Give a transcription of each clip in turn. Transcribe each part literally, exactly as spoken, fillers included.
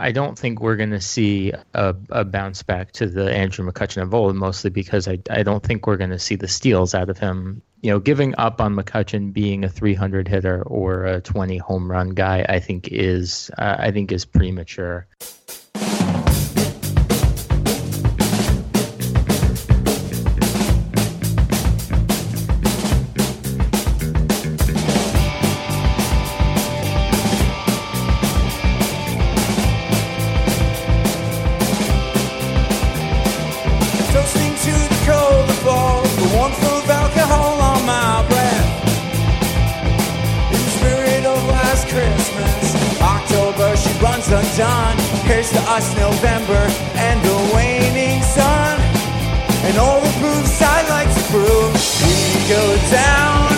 I don't think we're going to see a, a bounce back to the Andrew McCutchen of old, mostly because I, I don't think we're going to see the steals out of him. You know, giving up on McCutchen being a three hundred hitter or a twenty home run guy, I think is uh, I think is premature. Undone. Here's to us, November and the waning sun, and all the proofs I like to prove. We go down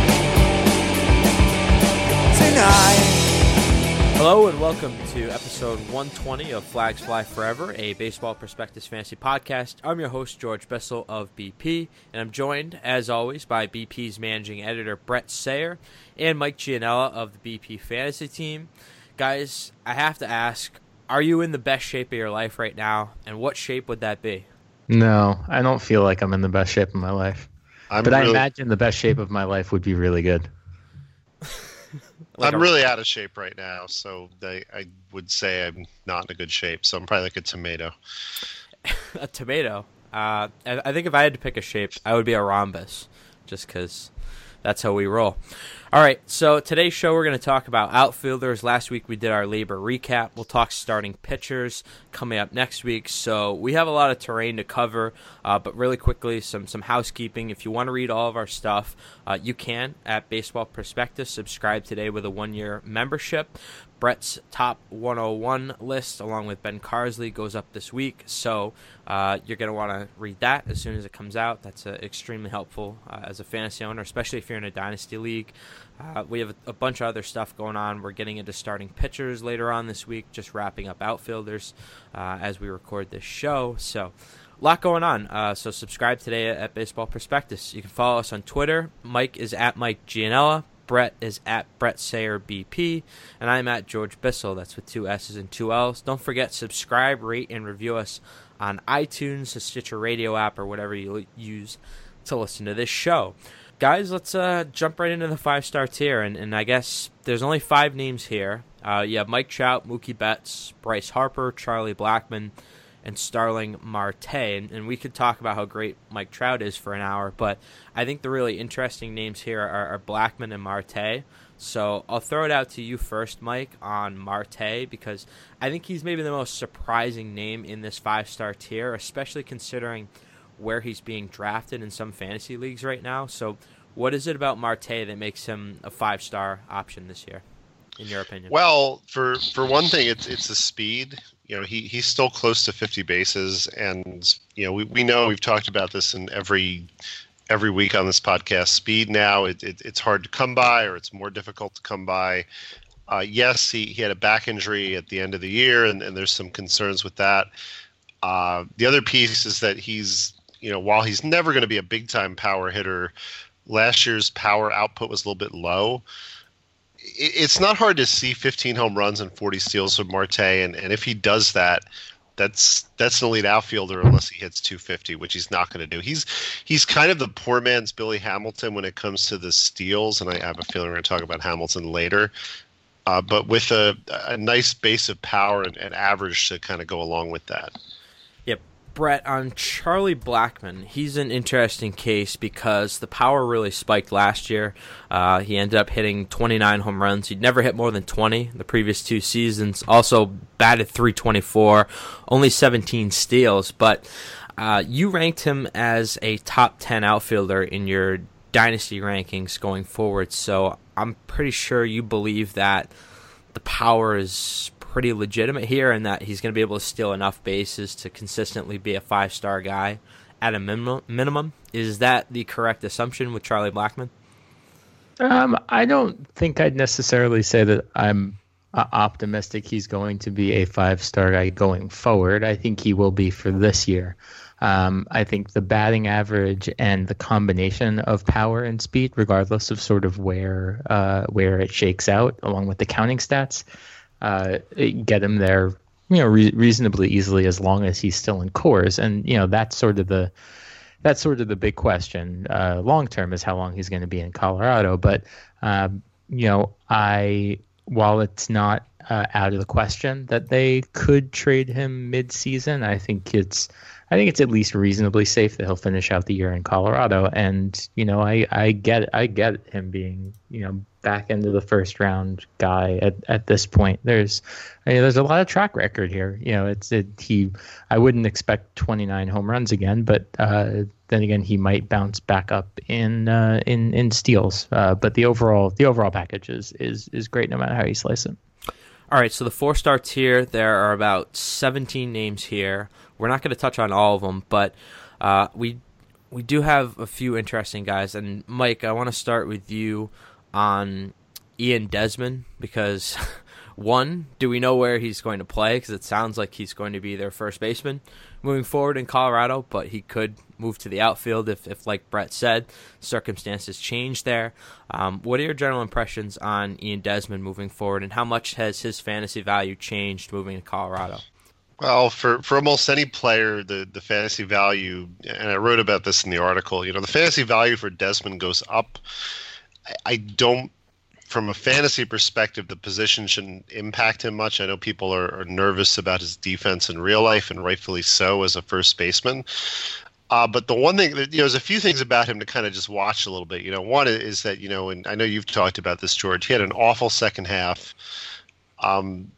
tonight. Hello and welcome to episode one twenty of Flags Fly Forever, a Baseball Prospectus Fantasy Podcast. I'm your host, George Bissell of B P, and I'm joined, as always, by B P's managing editor, Brett Sayer, and Mike Gianella of the B P Fantasy Team. Guys, I have to ask, are you in the best shape of your life right now, and what shape would that be? No, I don't feel like I'm in the best shape of my life. I'm but really, I imagine the best shape of my life would be really good. like I'm a, really out of shape right now, so I, I would say I'm not in a good shape, so I'm probably like a tomato. A tomato? Uh, I, I think if I had to pick a shape, I would be a rhombus, just because that's how we roll. All right, so today's show we're going to talk about outfielders. Last week we did our labor recap. We'll talk starting pitchers coming up next week. So we have a lot of terrain to cover, uh, but really quickly, some some housekeeping. If you want to read all of our stuff, uh, you can at Baseball Prospectus. Subscribe today with a one-year membership. Brett's top one oh one list, along with Ben Carsley, goes up this week. So uh, you're going to want to read that as soon as it comes out. That's uh, extremely helpful uh, as a fantasy owner, especially if you're in a dynasty league. Uh, we have a, a bunch of other stuff going on. We're getting into starting pitchers later on this week, just wrapping up outfielders uh, as we record this show. So a lot going on. Uh, so subscribe today at, at Baseball Prospectus. You can follow us on Twitter. Mike is at Mike Gianella. Brett is at Brett Sayer B P, and I'm at George Bissell. That's with two S's and two L's. Don't forget, subscribe, rate, and review us on iTunes, the Stitcher Radio app, or whatever you use to listen to this show. Guys, let's uh, jump right into the five-star tier, and, and I guess there's only five names here. Uh, you have Mike Trout, Mookie Betts, Bryce Harper, Charlie Blackmon, and Starling Marte, and, and we could talk about how great Mike Trout is for an hour, but I think the really interesting names here are, are Blackmon and Marte. So I'll throw it out to you first, Mike, on Marte, because I think he's maybe the most surprising name in this five-star tier, especially considering where he's being drafted in some fantasy leagues right now. So what is it about Marte that makes him a five-star option this year, in your opinion? Well, for for one thing, it's it's the speed. You know, he, he's still close to fifty bases, and you know we, we know we've talked about this in every every week on this podcast. Speed now it, it it's hard to come by, or it's more difficult to come by. Uh, yes, he, he had a back injury at the end of the year, and, and there's some concerns with that. Uh, the other piece is that he's you know while he's never going to be a big time power hitter, last year's power output was a little bit low. It's not hard to see fifteen home runs and forty steals from Marte, and, and if he does that, that's that's an elite outfielder unless he hits two fifty, which he's not going to do. He's he's kind of the poor man's Billy Hamilton when it comes to the steals, and I have a feeling we're going to talk about Hamilton later. Uh, but with a, a nice base of power and, and average to kind of go along with that. Yep. Brett, on Charlie Blackmon, he's an interesting case because the power really spiked last year. Uh, he ended up hitting twenty-nine home runs. He'd never hit more than twenty the previous two seasons. Also batted three twenty-four, only seventeen steals. But uh, you ranked him as a top ten outfielder in your dynasty rankings going forward. So I'm pretty sure you believe that the power is pretty legitimate here and that he's going to be able to steal enough bases to consistently be a five-star guy at a minimum. minimum. Is that the correct assumption with Charlie Blackmon? Um, I don't think I'd necessarily say that I'm uh, optimistic he's going to be a five-star guy going forward. I think he will be for this year. Um, I think the batting average and the combination of power and speed, regardless of sort of where uh, where it shakes out, along with the counting stats, uh, get him there you know, re- reasonably easily as long as he's still in Coors. And, you know, that's sort of the that's sort of the big question uh, long term is how long he's going to be in Colorado. But, um, you know, I while it's not uh, out of the question that they could trade him mid-season, I think it's I think it's at least reasonably safe that he'll finish out the year in Colorado. And, you know, I, I get I get him being, you know, back into the first round guy at, at this point. There's I mean, there's a lot of track record here. You know, it's it, he I wouldn't expect twenty-nine home runs again, but uh, then again he might bounce back up in uh, in in steals. Uh, but the overall the overall package is is is great no matter how you slice it. All right, so the four-star tier, there are about seventeen names here. We're not going to touch on all of them, but uh, we we do have a few interesting guys. And Mike, I want to start with you on Ian Desmond because, one, do we know where he's going to play? Because it sounds like he's going to be their first baseman moving forward in Colorado, but he could move to the outfield if, if like Brett said, circumstances change there. Um, what are your general impressions on Ian Desmond moving forward, and how much has his fantasy value changed moving to Colorado? Well, for, for almost any player, the, the fantasy value, and I wrote about this in the article, you know, the fantasy value for Desmond goes up. I, I don't, from a fantasy perspective, the position shouldn't impact him much. I know people are, are nervous about his defense in real life, and rightfully so as a first baseman. Uh, but the one thing, that, you know, there's a few things about him to kind of just watch a little bit. You know, one is that, you know, and I know you've talked about this, George, he had an awful second half. Um,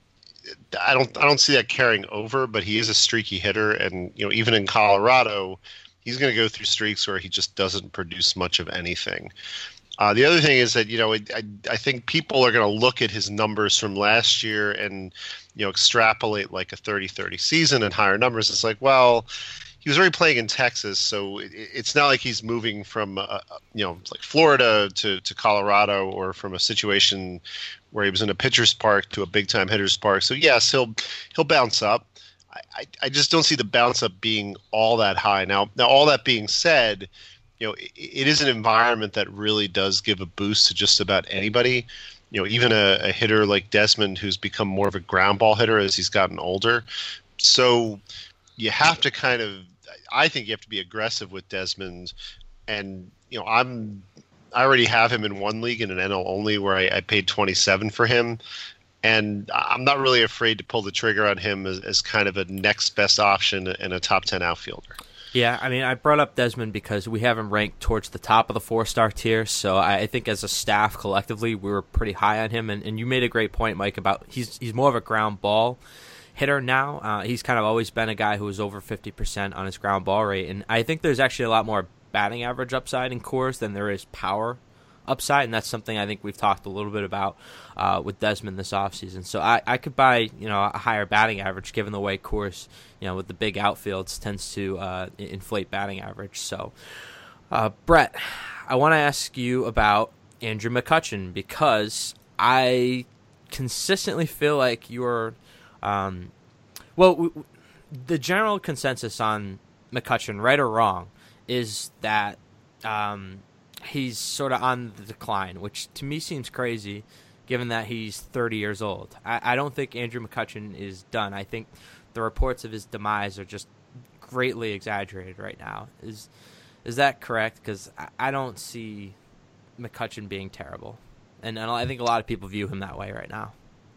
I don't I don't see that carrying over, but he is a streaky hitter, and you know even in Colorado, he's going to go through streaks where he just doesn't produce much of anything. Uh, the other thing is that you know I I think people are going to look at his numbers from last year and you know extrapolate like a thirty thirty season and higher numbers. It's like, well, he was already playing in Texas, so it, it's not like he's moving from uh, you know like Florida to to Colorado, or from a situation where he was in a pitcher's park to a big-time hitter's park. So, yes, he'll he'll bounce up. I, I just don't see the bounce up being all that high. Now, now all that being said, you know, it, it is an environment that really does give a boost to just about anybody. You know, even a, a hitter like Desmond, who's become more of a ground ball hitter as he's gotten older. So you have to kind of – I think you have to be aggressive with Desmond. And, you know, I'm – I already have him in one league in an N L only where I, I paid twenty-seven for him, and I'm not really afraid to pull the trigger on him as, as kind of a next best option and a top ten outfielder. Yeah, I mean, I brought up Desmond because we have him ranked towards the top of the four-star tier, so I think as a staff collectively we were pretty high on him, and, and you made a great point, Mike, about he's he's more of a ground ball hitter now. Uh, he's kind of always been a guy who was over fifty percent on his ground ball rate, and I think there's actually a lot more batting average upside in Coors than there is power upside, and that's something I think we've talked a little bit about uh, with Desmond this offseason. So I, I could buy you know a higher batting average given the way Coors, you know, with the big outfields tends to uh, inflate batting average. So uh, Brett, I want to ask you about Andrew McCutchen because I consistently feel like you're um, well w- w- the general consensus on McCutchen, right or wrong, is that um, he's sort of on the decline, which to me seems crazy given that he's thirty years old. I, I don't think Andrew McCutchen is done. I think the reports of his demise are just greatly exaggerated right now. Is is that correct? Because I, I don't see McCutchen being terrible. And, and I think a lot of people view him that way right now.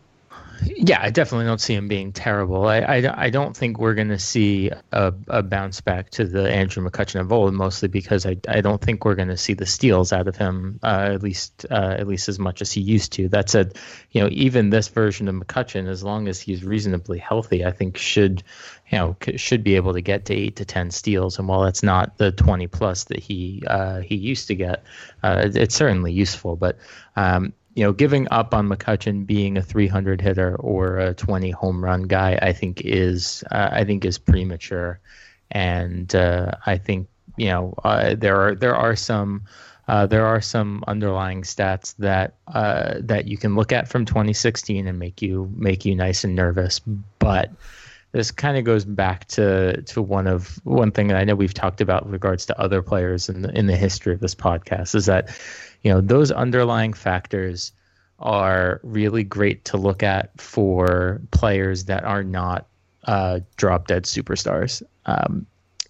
Yeah, I definitely don't see him being terrible. I, I, I don't think we're going to see a, a bounce back to the Andrew McCutchen of old, mostly because I, I don't think we're going to see the steals out of him, uh, at least uh, at least as much as he used to. That said, you know, even this version of McCutchen, as long as he's reasonably healthy, I think should you know should be able to get to eight to ten steals. And while that's not the twenty plus that he uh, he used to get, uh, it's certainly useful. But um, you know, giving up on McCutchen being a three hundred hitter or a twenty home run guy, I think is uh, I think is premature, and uh, I think you know uh, there are there are some uh, there are some underlying stats that uh, that you can look at from twenty sixteen and make you make you nice and nervous, but this kind of goes back to to one of one thing that I know we've talked about with regards to other players in the in the history of this podcast is that, you know, those underlying factors are really great to look at for players that are not uh, drop dead superstars. Um,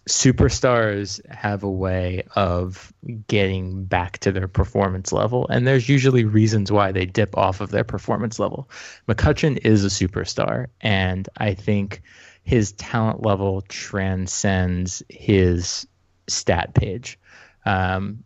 superstars have a way of getting back to their performance level, and there's usually reasons why they dip off of their performance level. McCutchen is a superstar, and I think his talent level transcends his stat page. Um,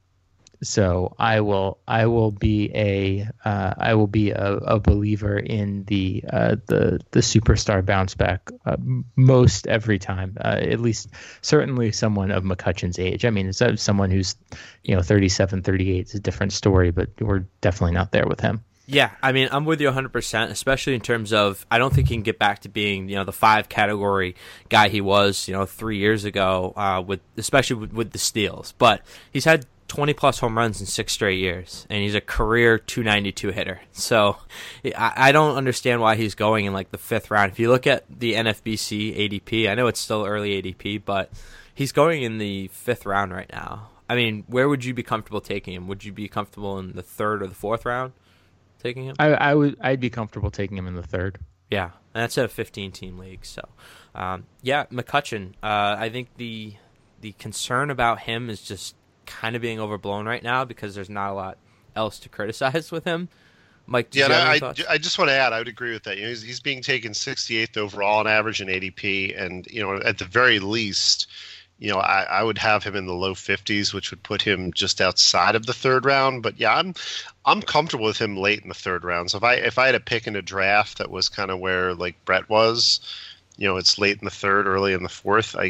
so I will I will be a uh, I will be a, a believer in the uh, the the superstar bounce back uh, most every time. Uh, at least certainly someone of McCutchen's age. I mean, it's uh, someone who's you know thirty-seven, thirty-eight is a different story, but we're definitely not there with him. Yeah, I mean, I'm with you one hundred percent, especially in terms of I don't think he can get back to being, you know, the five category guy he was, you know, three years ago, uh, with especially with, with the steals. But he's had twenty plus home runs in six straight years, and he's a career two ninety-two hitter. So I, I don't understand why he's going in like the fifth round. If you look at the N F B C A D P, I know it's still early A D P, but he's going in the fifth round right now. I mean, where would you be comfortable taking him? Would you be comfortable in the third or the fourth round? Taking him? I, I would. I'd be comfortable taking him in the third. Yeah, and that's a fifteen-team league. So, um, yeah, McCutchen. Uh, I think the the concern about him is just kind of being overblown right now because there's not a lot else to criticize with him. Mike, do yeah, you have I, any thoughts? I just want to add, I would agree with that. You know, he's, he's being taken sixty-eighth overall on average in A D P, and you know, at the very least, you know, I, I would have him in the low fifties, which would put him just outside of the third round. But yeah, I'm I'm comfortable with him late in the third round. So if I if I had a pick in a draft that was kind of where like Brett was, you know, it's late in the third, early in the fourth. I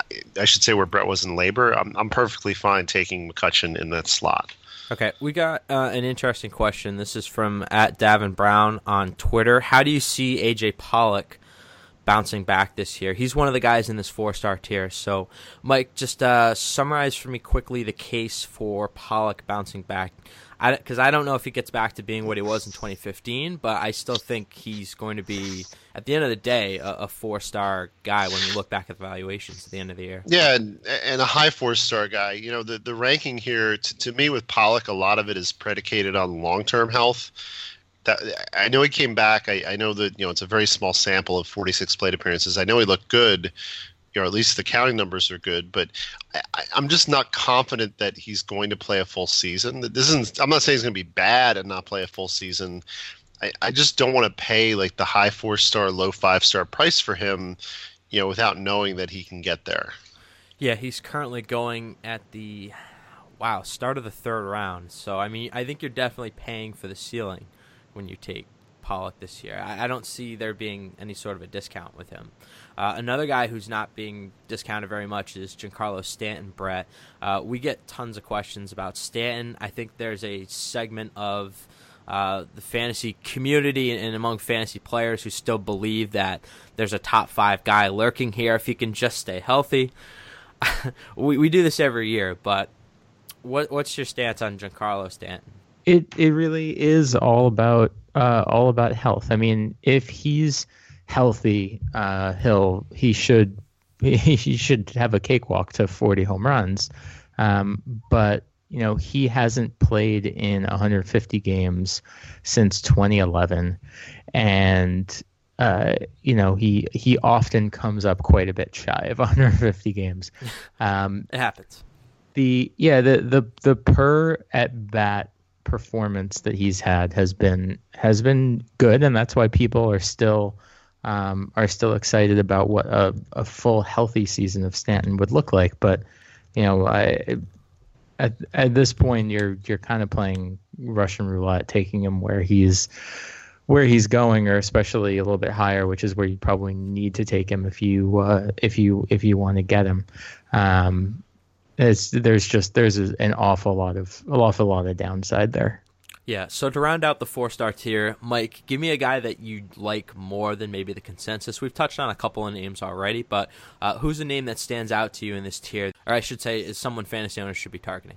I should say where Brett was in labor. I'm I'm perfectly fine taking McCutchen in that slot. Okay, we got uh, an interesting question. This is from at Davin Brown on Twitter. How do you see A J Pollock bouncing back this year? He's one of the guys in this four-star tier. So, Mike, just uh, summarize for me quickly the case for Pollock bouncing back. Because I, I don't know if he gets back to being what he was in twenty fifteen, but I still think he's going to be, at the end of the day, a, a four-star guy when you look back at the valuations at the end of the year. Yeah, and, and a high four-star guy. You know, the, the ranking here, to, to me with Pollock, a lot of it is predicated on long-term health. That, I know he came back. I, I know that, you know, it's a very small sample of forty-six plate appearances. I know he looked good, or at least the counting numbers are good, but I, I'm just not confident that he's going to play a full season. This isn't, I'm not saying he's going to be bad and not play a full season. I, I just don't want to pay like the high four-star, low five-star price for him, you know, without knowing that he can get there. Yeah, he's currently going at the, wow, start of the third round. So, I mean, I think you're definitely paying for the ceiling when you take Pollock this year. I, I don't see there being any sort of a discount with him. Uh, another guy who's not being discounted very much is Giancarlo Stanton, Brett. Uh, we get tons of questions about Stanton. I think there's a segment of uh, the fantasy community and, and among fantasy players who still believe that there's a top five guy lurking here if he can just stay healthy. we, we do this every year, but what what's your stance on Giancarlo Stanton? It it really is all about uh, all about health. I mean, if he's healthy, uh, he'll he should he should have a cakewalk to forty home runs. Um, but you know, he hasn't played in one hundred fifty games since twenty eleven, and uh, you know he he often comes up quite a bit shy of one hundred fifty games. Um, it happens. The yeah the the the per at bat performance that he's had has been has been good, and that's why people are still um, are still excited about what a, a full healthy season of Stanton would look like. But you know, I, at at this point, you're you're kind of playing Russian roulette, taking him where he's where he's going, or especially a little bit higher, which is where you probably need to take him if you uh, if you if you want to get him. Um, It's, there's just there's an awful lot of an awful lot of downside there. Yeah. So to round out the four star tier, Mike, give me a guy that you like more than maybe the consensus. We've touched on a couple of names already, but uh, who's a name that stands out to you in this tier, or I should say, is someone fantasy owners should be targeting?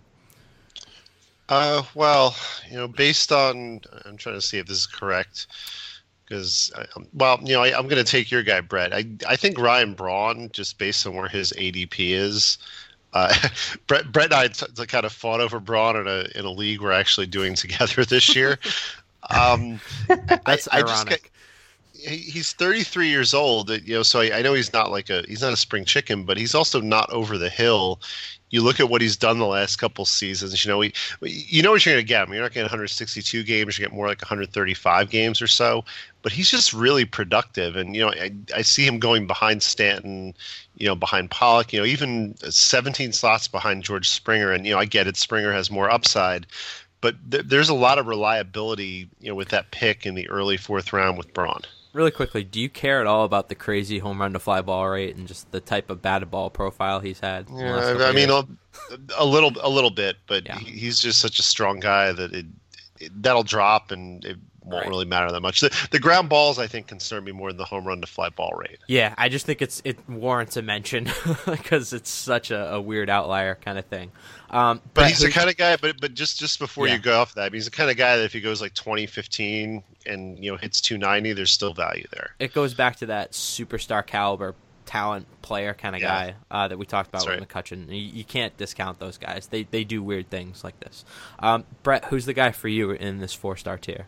Uh, well, you know, based on, I'm trying to see if this is correct. Because, well, you know, I, I'm going to take your guy, Brett. I I think Ryan Braun, just based on where his A D P is. Uh, Brett, Brett and I t- t- kind of fought over Braun in a in a league we're actually doing together this year. Um, That's I, I ironic. just got, he, he's thirty-three years old. You know, so I, I know he's not like a he's not a spring chicken, but he's also not over the hill. You look at what he's done the last couple seasons. You know, he, you know what you're going to get. I mean, you're not getting one hundred sixty-two games. You get more like one hundred thirty-five games or so. But he's just really productive, and you know, I, I see him going behind Stanton, you know, behind Pollock. You know, even seventeen slots behind George Springer. And you know, I get it. Springer has more upside, but th- there's a lot of reliability, you know, with that pick in the early fourth round with Braun. Really quickly, do you care at all about the crazy home run to fly ball rate and just the type of batted ball profile he's had? in the last couple Yeah, I of mean, years? a, a little, a little bit, but Yeah. he- he's just such a strong guy that it, it that'll drop and it won't Right. really matter that much. The, the ground balls, I think, concern me more than the home run to fly ball rate. Yeah, I just think it's it warrants a mention because it's such a, a weird outlier kind of thing. Um, But Brett, he's the who- kind of guy. But but just just before Yeah. you go off that, I mean, he's the kind of guy that if he goes like twenty fifteen and you know hits two ninety, there's still value there. it goes back to that superstar caliber talent player kind of Yeah. guy uh, that we talked about That's with McCutcheon. You, you can't discount those guys. They they do weird things like this. Um, Brett, who's the guy for you in this four star tier?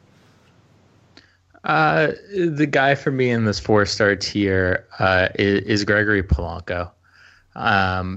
Uh, the guy for me in this four-star tier uh, is, is Gregory Polanco. Um,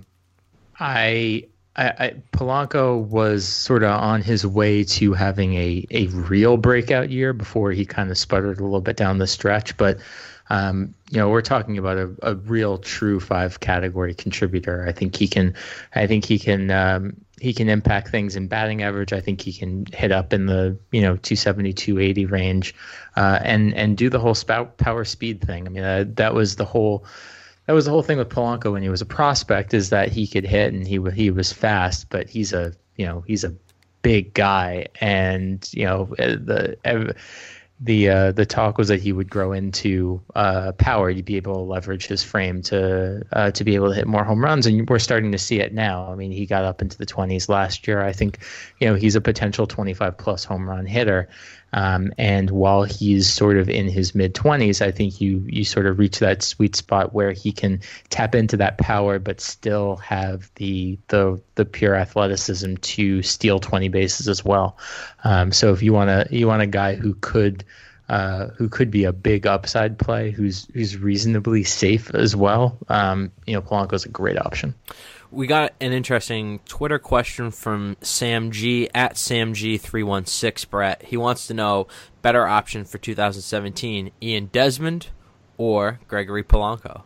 I, I, I Polanco was sort of on his way to having a, a real breakout year before he kind of sputtered a little bit down the stretch. But um, you know, we're talking about a, a real true five category contributor. I think he can. I think he can. Um, he can impact things in batting average. I think he can hit up in the you know two seventy, two eighty range, uh, and and do the whole spout power speed thing. I mean, uh, that was the whole. That was the whole thing with Polanco when he was a prospect, is that he could hit and he he was fast, but he's a you know he's a big guy, and you know the the uh, the talk was that he would grow into uh, power. You'd be able to leverage his frame to uh, to be able to hit more home runs, and we're starting to see it now. I mean, he got up into the twenties last year. I think you know he's a potential twenty-five plus home run hitter. Um, and while he's sort of in his mid twenties, I think you you sort of reach that sweet spot where he can tap into that power, but still have the the the pure athleticism to steal twenty bases as well. Um, so if you want to you want a guy who could uh, who could be a big upside play, who's who's reasonably safe as well, um, you know, Polanco's a great option. We got an interesting Twitter question from Sam G at Sam G three one six, Brett. He wants to know better option for two thousand seventeen, Ian Desmond or Gregory Polanco?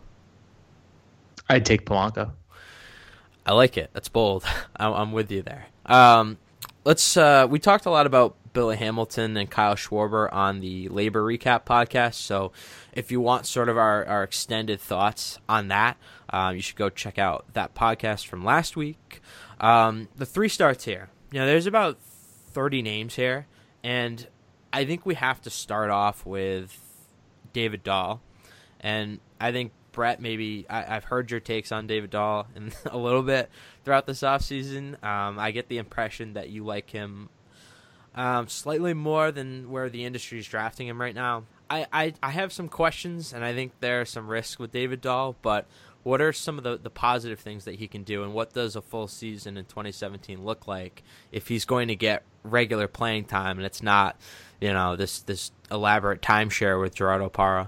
I'd take Polanco. I like it. That's bold. I'm, I'm with you there. Um, let's. Uh, we talked a lot about Billy Hamilton and Kyle Schwarber on the Labor Recap podcast. So if you want sort of our, our extended thoughts on that, um, you should go check out that podcast from last week. Um, the three starts here. You know, there's about thirty names here, and I think we have to start off with David Dahl. And I think, Brett, maybe I, I've heard your takes on David Dahl in, a little bit throughout this offseason. Um, I get the impression that you like him um, slightly more than where the industry is drafting him right now. I, I, I have some questions, and I think there are some risks with David Dahl, but what are some of the, the positive things that he can do, and what does a full season in twenty seventeen look like if he's going to get regular playing time and it's not, you know, this, this elaborate timeshare with Gerardo Parra?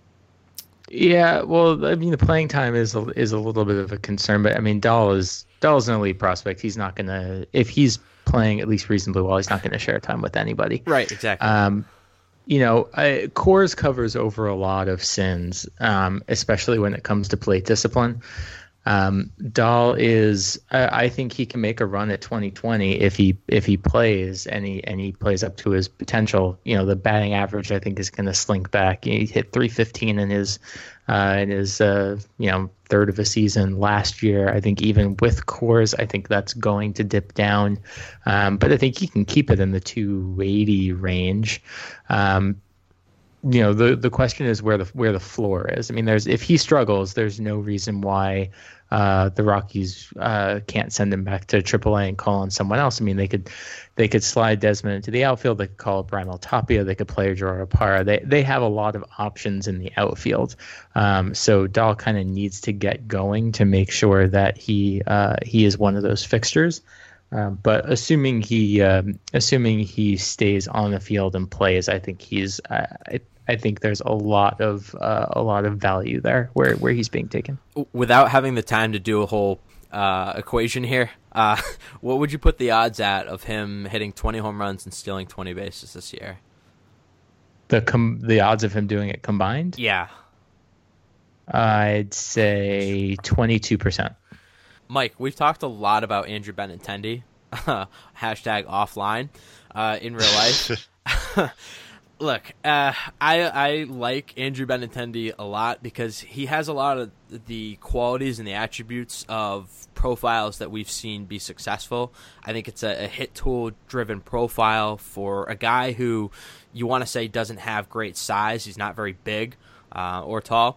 Yeah, well, I mean, the playing time is a, is a little bit of a concern, but I mean, Dahl is Dahl is an elite prospect. He's not gonna, if he's playing at least reasonably well, he's not gonna share time with anybody. Right, exactly. Um, you know, I, Coors covers over a lot of sins, um, especially when it comes to plate discipline. Um, Dahl is, I, I think he can make a run at twenty twenty if he if he plays and he and he plays up to his potential. You know, the batting average I think is going to slink back. He hit three fifteen in his uh, in his uh, you know third of a season last year. I think even with Coors, I think that's going to dip down, um, but I think he can keep it in the two eighty range. Um, you know, the the question is where the where the floor is. I mean, there's if he struggles, there's no reason why uh, the Rockies uh, can't send him back to triple A and call on someone else. I mean, they could they could slide Desmond into the outfield. They could call up Raimel Tapia. They could play Gerardo Parra. They they have a lot of options in the outfield. Um, so Dahl kind of needs to get going to make sure that he uh, he is one of those fixtures. Um, but assuming he um, assuming he stays on the field and plays, I think he's uh, I, I think there's a lot of uh, a lot of value there where, where he's being taken. Without having the time to do a whole uh, equation here, uh, what would you put the odds at of him hitting twenty home runs and stealing twenty bases this year? The com- the odds of him doing it combined? Yeah. I'd say twenty-two percent. Mike, we've talked a lot about Andrew Benintendi, hashtag offline, uh, in real life. Look, uh, I I like Andrew Benintendi a lot because he has a lot of the qualities and the attributes of profiles that we've seen be successful. I think it's a, a hit tool driven profile for a guy who you want to say doesn't have great size. He's not very big uh, or tall.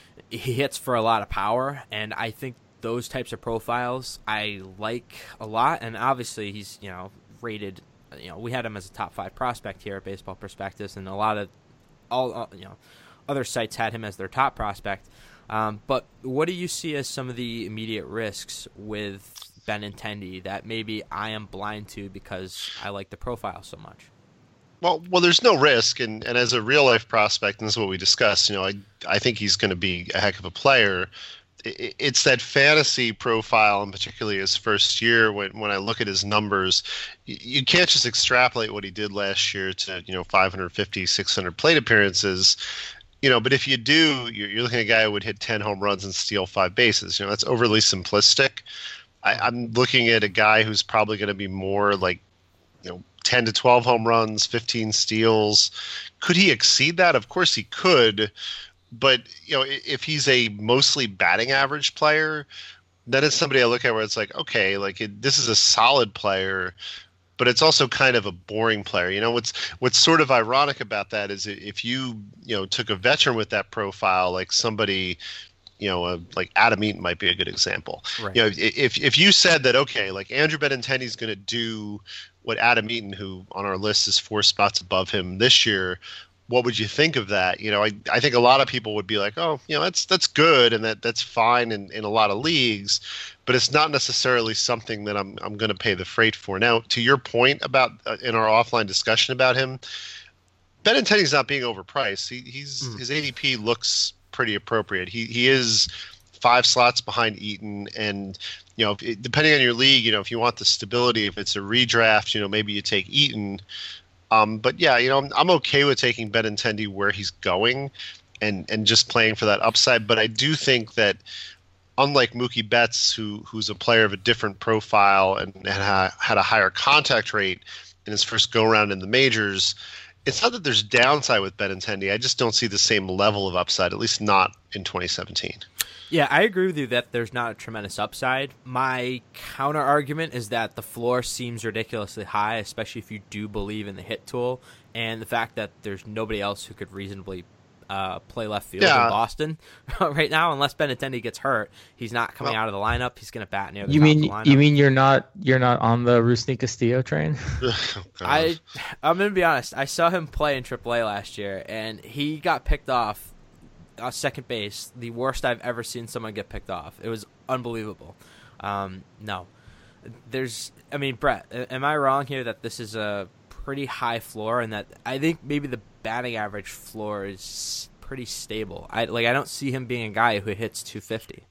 He hits for a lot of power, and I think those types of profiles I like a lot. And obviously he's, you know, rated, you know, we had him as a top five prospect here at Baseball Prospectus, and a lot of all, you know, other sites had him as their top prospect. Um, but what do you see as some of the immediate risks with Benintendi that maybe I am blind to because I like the profile so much? Well, well, there's no risk, and, and as a real life prospect, and this is what we discussed. You know, I I think he's going to be a heck of a player. It, it's that fantasy profile, and particularly his first year. When when I look at his numbers, you, you can't just extrapolate what he did last year to you know five fifty, six hundred plate appearances. You know, but if you do, you're, you're looking at a guy who would hit ten home runs and steal five bases. You know, that's overly simplistic. I, I'm looking at a guy who's probably going to be more like, you know, ten to twelve home runs, fifteen steals. Could he exceed that? Of course he could. But, you know, if he's a mostly batting average player, then it's somebody I look at where it's like, okay, like it, this is a solid player, but it's also kind of a boring player. You know, what's what's sort of ironic about that is if you, you know, took a veteran with that profile, like somebody, you know, uh, like Adam Eaton might be a good example. Right. You know, if if you said that, okay, like Andrew Benintendi is going to do what Adam Eaton, who on our list is four spots above him this year, what would you think of that? You know, I, I think a lot of people would be like, oh, you know, that's that's good and that that's fine in, in a lot of leagues, but it's not necessarily something that I'm I'm going to pay the freight for. Now, to your point about uh, in our offline discussion about him, Benintendi's not being overpriced. He, he's mm. his A D P looks pretty appropriate. He he is five slots behind Eaton, and you know, if it, depending on your league, you know, if you want the stability, if it's a redraft, you know, maybe you take Eaton. Um, but yeah, you know, I'm, I'm okay with taking Benintendi where he's going, and and just playing for that upside. But I do think that, unlike Mookie Betts, who who's a player of a different profile and had had a higher contact rate in his first go around in the majors, it's not that there's downside with Benintendi. I just don't see the same level of upside, at least not in twenty seventeen. Yeah, I agree with you that there's not a tremendous upside. My counter argument is that the floor seems ridiculously high, especially if you do believe in the hit tool and the fact that there's nobody else who could reasonably uh, play left field yeah. in Boston right now, unless Benintendi gets hurt. He's not coming well, out of the lineup. He's going to bat near the you top mean, of the lineup. You mean you're not you're not on the Rusney Castillo train? oh, I I'm going to be honest. I saw him play in triple A last year, and he got picked off. Uh, second base, the worst I've ever seen someone get picked off. It was unbelievable. Um, no, there's. I mean, Brett, am I wrong here that this is a pretty high floor, and that I think maybe the batting average floor is pretty stable? I like. I don't see him being a guy who hits two fifty.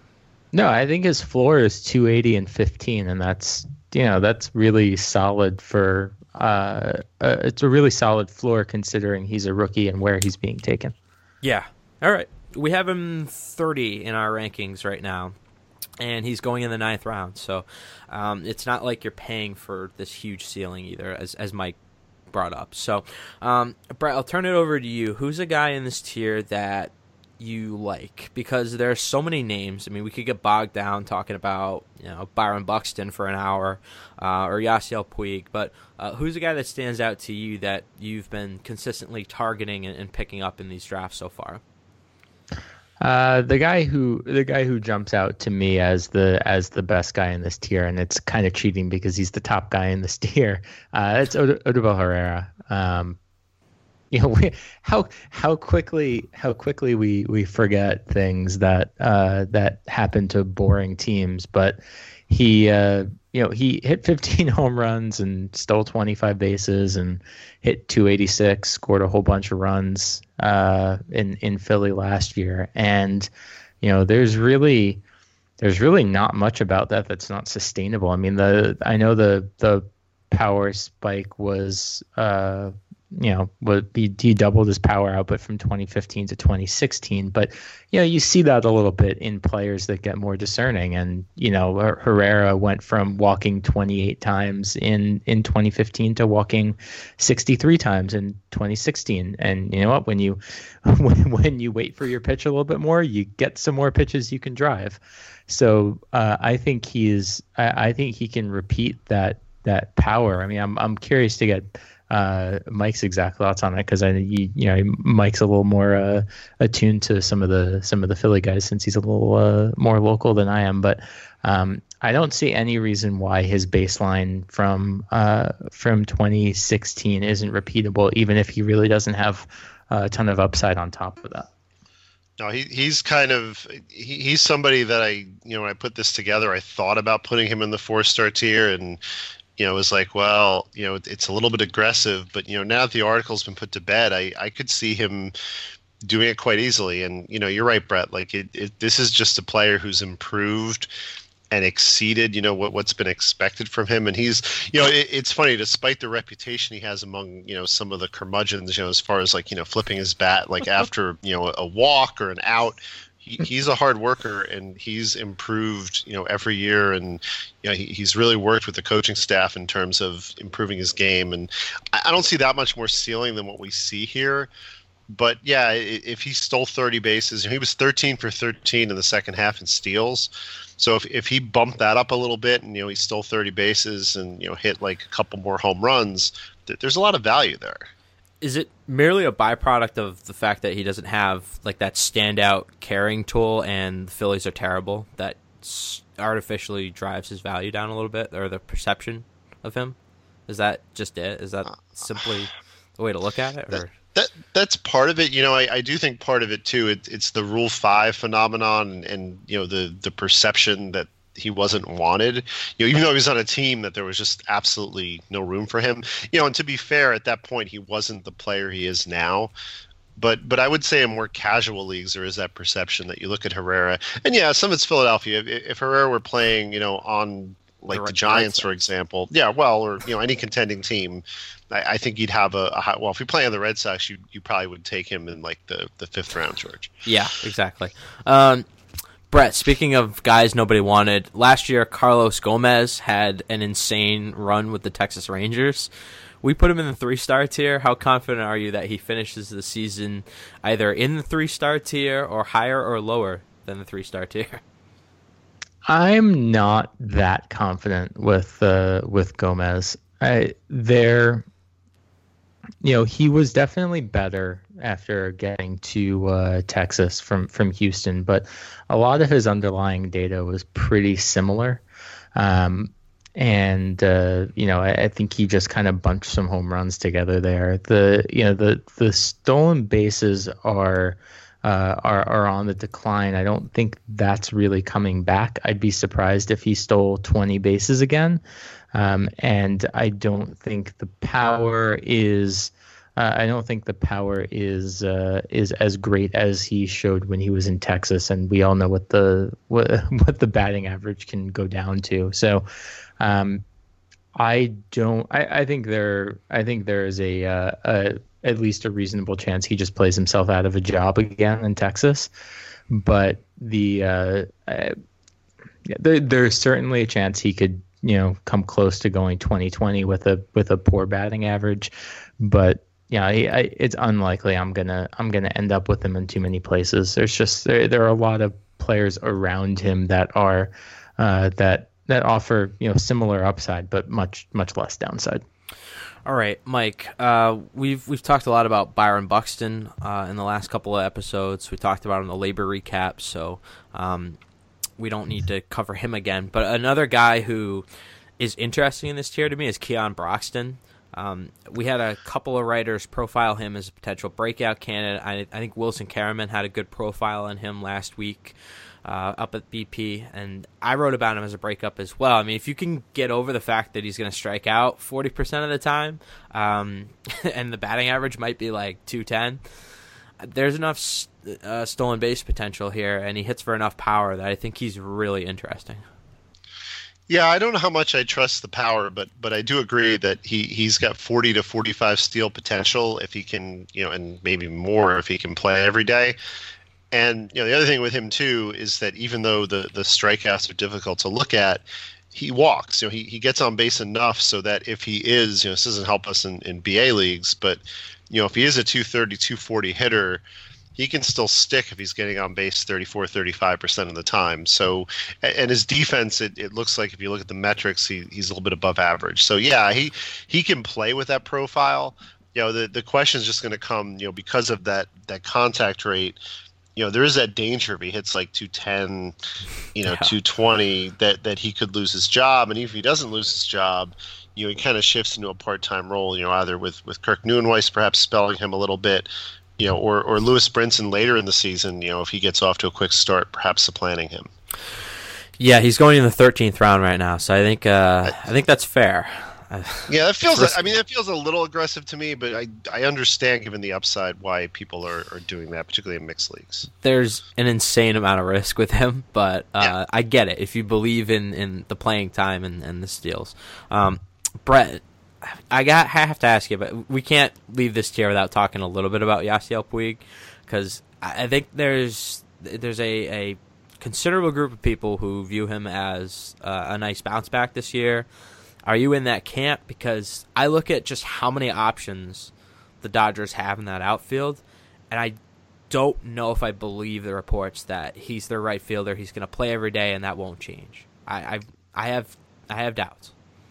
No, I think his floor is two eighty and fifteen, and that's you know that's really solid for. Uh, uh, it's a really solid floor considering he's a rookie and where he's being taken. Yeah. All right, we have him thirty in our rankings right now, and he's going in the ninth round. So um, it's not like you're paying for this huge ceiling either, as as Mike brought up. So, um, Brett, I'll turn it over to you. Who's a guy in this tier that you like? Because there are so many names. I mean, we could get bogged down talking about you know Byron Buxton for an hour uh, or Yasiel Puig, but uh, who's a guy that stands out to you that you've been consistently targeting and, and picking up in these drafts so far? Uh, the guy who the guy who jumps out to me as the as the best guy in this tier, and it's kind of cheating because he's the top guy in this tier. Uh, it's Od- Odubel Herrera. Um, you know, we, how how quickly how quickly we, we forget things that uh, that happen to boring teams. But he uh, you know, he hit fifteen home runs and stole twenty-five bases and hit two eighty-six, scored a whole bunch of runs uh, in in Philly last year. And you know, there's really there's really not much about that that's not sustainable. I mean, the I know the the power spike was uh, you know, what he, he doubled his power output from twenty fifteen to twenty sixteen. But, you know, you see that a little bit in players that get more discerning. And, you know, Herrera went from walking twenty-eight times in, in twenty fifteen to walking sixty-three times in twenty sixteen. And you know what, when you, when, when you wait for your pitch a little bit more, you get some more pitches you can drive. So uh, I think he is, I, I think he can repeat that, that power. I mean, I'm, I'm curious to get Uh, Mike's exact thoughts on it, because I, you, you know, Mike's a little more uh, attuned to some of the some of the Philly guys since he's a little uh, more local than I am. But um, I don't see any reason why his baseline from uh, from twenty sixteen isn't repeatable, even if he really doesn't have a ton of upside on top of that. No, he he's kind of he, he's somebody that I you know when I put this together, I thought about putting him in the four star tier, and you know, it was like, well, you know, it's a little bit aggressive, but, you know, now that the article's been put to bed, I, I could see him doing it quite easily. And, you know, you're right, Brett. Like, it, it this is just a player who's improved and exceeded, you know, what, what's been expected from him. And he's, you know, it, it's funny, despite the reputation he has among, you know, some of the curmudgeons, you know, as far as, like, you know, flipping his bat, like, after, you know, a walk or an out, He, he's a hard worker, and he's improved, you know, every year. And, you know, he, he's really worked with the coaching staff in terms of improving his game. And I, I don't see that much more ceiling than what we see here. But, yeah, if he stole thirty bases, he was thirteen for thirteen in the second half in steals. So if, if he bumped that up a little bit and, you know, he stole thirty bases and, you know, hit like a couple more home runs, th- there's a lot of value there. Is it merely a byproduct of the fact that he doesn't have like that standout carrying tool, and the Phillies are terrible, that artificially drives his value down a little bit, or the perception of him? Is that just it? Is that simply the way to look at it? Or? That, that that's part of it. You know, I, I do think part of it too. It, it's the Rule Five phenomenon, and, and you know the the perception that he wasn't wanted, you know, even though he was on a team that there was just absolutely no room for him, you know, and to be fair, at that point, he wasn't the player he is now. But, but I would say in more casual leagues, there is that perception that you look at Herrera, and yeah, some of it's Philadelphia. If, if Herrera were playing, you know, on like the, the Giants, for example, yeah, well, or, you know, any contending team, I, I think he'd have a, a high, well, if you play on the Red Sox, you, you probably would take him in like the, the fifth round, George. Yeah, exactly. Um, Brett, speaking of guys nobody wanted, last year Carlos Gomez had an insane run with the Texas Rangers. We put him in the three-star tier. How confident are you that he finishes the season either in the three-star tier or higher or lower than the three-star tier? I'm not that confident with uh, with Gomez. I, there, you know, he was definitely better after getting to uh, Texas from, from Houston, but a lot of his underlying data was pretty similar. Um, and, uh, you know, I, I think he just kind of bunched some home runs together there. The, you know, the, the stolen bases are, uh, are, are on the decline. I don't think that's really coming back. I'd be surprised if he stole twenty bases again. Um, and I don't think the power is, Uh, I don't think the power is uh, is as great as he showed when he was in Texas, and we all know what the what, what the batting average can go down to. So, um, I don't. I, I think there. I think there is a, uh, a at least a reasonable chance he just plays himself out of a job again in Texas. But the uh, uh, there, there's certainly a chance he could, you know, come close to going twenty twenty with a with a poor batting average, but. Yeah, I, I, it's unlikely I'm gonna I'm gonna end up with him in too many places. There's just there, there are a lot of players around him that are uh, that that offer, you know, similar upside but much much less downside. All right, Mike. Uh, we've we've talked a lot about Byron Buxton uh, in the last couple of episodes. We talked about him in the labor recap, so um, we don't need to cover him again. But another guy who is interesting in this tier to me is Keon Broxton. Um, we had a couple of writers profile him as a potential breakout candidate. I, I think Wilson Karaman had a good profile on him last week uh, up at B P, and I wrote about him as a breakup as well. I mean, if you can get over the fact that he's going to strike out forty percent of the time, um, and the batting average might be like two ten, there's enough uh, stolen base potential here, and he hits for enough power that I think he's really interesting. Yeah, I don't know how much I trust the power, but but I do agree that he he's got forty to forty-five steal potential if he can, you know, and maybe more if he can play every day. And you know, the other thing with him too is that even though the the strikeouts are difficult to look at, he walks. You know, he he gets on base enough so that if he is, you know, this doesn't help us in, in B A leagues, but you know, if he is a two thirty, two forty hitter, he can still stick if he's getting on base thirty-four, thirty-five percent of the time. So, and his defense, it, it looks like if you look at the metrics, he, he's a little bit above average. So yeah, he, he can play with that profile. You know, the, the question is just going to come, you know, because of that, that contact rate, you know, there is that danger if he hits like two ten, you know, yeah. two twenty, that, that he could lose his job. And even if he doesn't lose his job, you know, he kind of shifts into a part-time role, you know, either with, with Kirk Neuenweiss perhaps spelling him a little bit, you know, or, or Lewis Brinson later in the season, you know, if he gets off to a quick start, perhaps supplanting him. Yeah, he's going in the thirteenth round right now, so I think uh, I think that's fair. Yeah, that feels. I mean, that feels a little aggressive to me, but I I understand given the upside why people are, are doing that, particularly in mixed leagues. There's an insane amount of risk with him, but uh, yeah. I get it if you believe in, in the playing time and, and the steals. Um, Brett, I got I have to ask you, but we can't leave this tier without talking a little bit about Yasiel Puig, because I think there's there's a, a considerable group of people who view him as uh, a nice bounce back this year. Are you in that camp? Because I look at just how many options the Dodgers have in that outfield, and I don't know if I believe the reports that he's their right fielder, he's going to play every day, and that won't change. I I, I have I have doubts.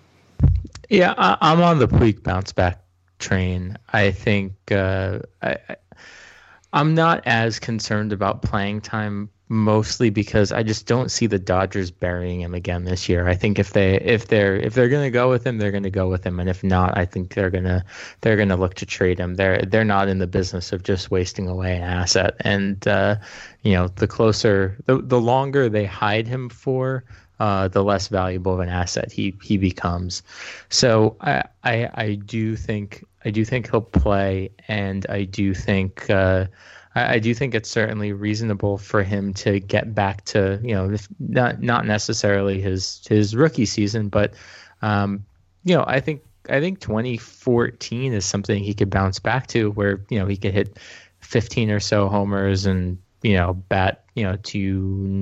Yeah, I, I'm on the Puig bounce back train. I think uh, I, I, I'm not as concerned about playing time, mostly because I just don't see the Dodgers burying him again this year. I think if they if they're if they're going to go with him, they're going to go with him, and if not, I think they're gonna they're gonna look to trade him. They're they're not in the business of just wasting away an asset. And uh, you know, the closer the the longer they hide him for, Uh, the less valuable of an asset he, he becomes. So I, I I do think I do think he'll play, and I do think uh, I, I do think it's certainly reasonable for him to get back to, you know, not not necessarily his his rookie season, but um, you know, I think I think twenty fourteen is something he could bounce back to, where, you know, he could hit fifteen or so homers and, you know, bat, you know, two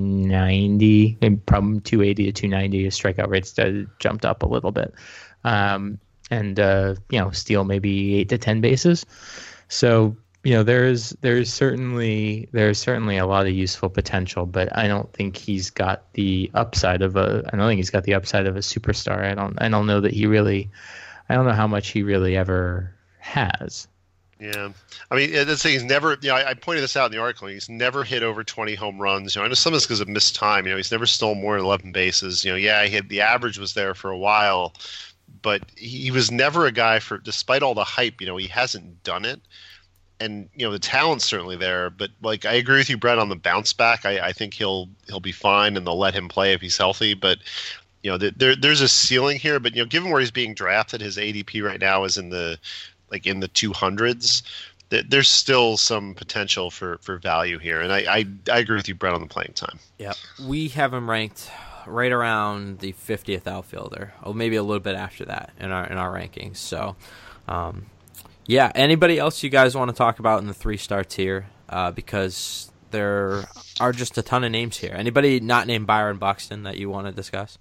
ninety, maybe probably two eighty to two ninety. His strikeout rates jumped up a little bit. Um, and, uh, you know, steal maybe eight to ten bases. So, you know, there's, there's certainly, there's certainly a lot of useful potential, but I don't think he's got the upside of a, I don't think he's got the upside of a superstar. I don't, I don't know that he really, I don't know how much he really ever has. Yeah, I mean, the thing he's never. You know, I, I pointed this out in the article. He's never hit over twenty home runs. You know, I know some of this because of missed time. You know, he's never stolen more than eleven bases. You know, yeah, he had the average was there for a while, but he was never a guy for. Despite all the hype, you know, he hasn't done it. And you know, the talent's certainly there. But like, I agree with you, Brett, on the bounce back. I, I think he'll he'll be fine, and they'll let him play if he's healthy. But you know, there there's a ceiling here. But you know, given where he's being drafted, his A D P right now is in the like in the two hundreds, there's still some potential for, for value here. And I, I, I agree with you, Brett, on the playing time. Yeah, we have him ranked right around the fiftieth outfielder, or maybe a little bit after that in our in our rankings. So, um, yeah, anybody else you guys want to talk about in the three-star tier? Uh, because there are just a ton of names here. Anybody not named Byron Buxton that you want to discuss?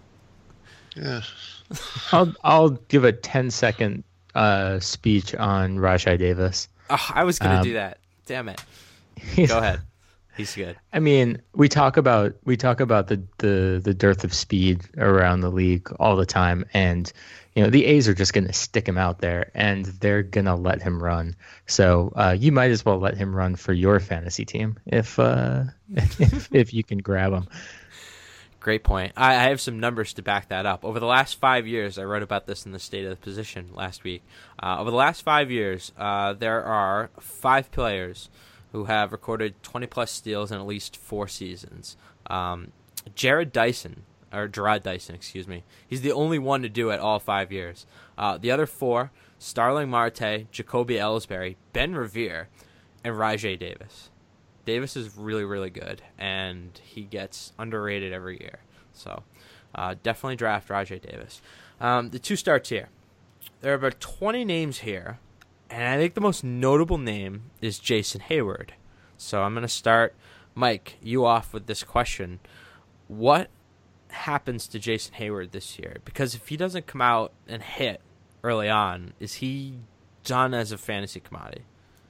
Yeah. I'll, I'll give a ten second uh speech on Rajai Davis. Oh, I was gonna um, do that. Damn it. Go ahead. He's good. I mean, we talk about we talk about the, the the dearth of speed around the league all the time, and you know, the A's are just gonna stick him out there, and they're gonna let him run. So uh, you might as well let him run for your fantasy team if uh, if if you can grab him. Great point. I, I have some numbers to back that up. Over the last five years, I wrote about this in the State of the Position last week. Uh, over the last five years, uh, there are five players who have recorded twenty-plus steals in at least four seasons. Um, Jared Dyson, or Gerard Dyson, excuse me. He's the only one to do it all five years. Uh, the other four, Starling Marte, Jacoby Ellsbury, Ben Revere, and Rajay Davis. Davis is really, really good, and he gets underrated every year. So uh, definitely draft Rajay Davis. Um, the two-star tier. There are about twenty names here, and I think the most notable name is Jason Hayward. So I'm going to start, Mike, you off with this question. What happens to Jason Hayward this year? Because if he doesn't come out and hit early on, is he done as a fantasy commodity?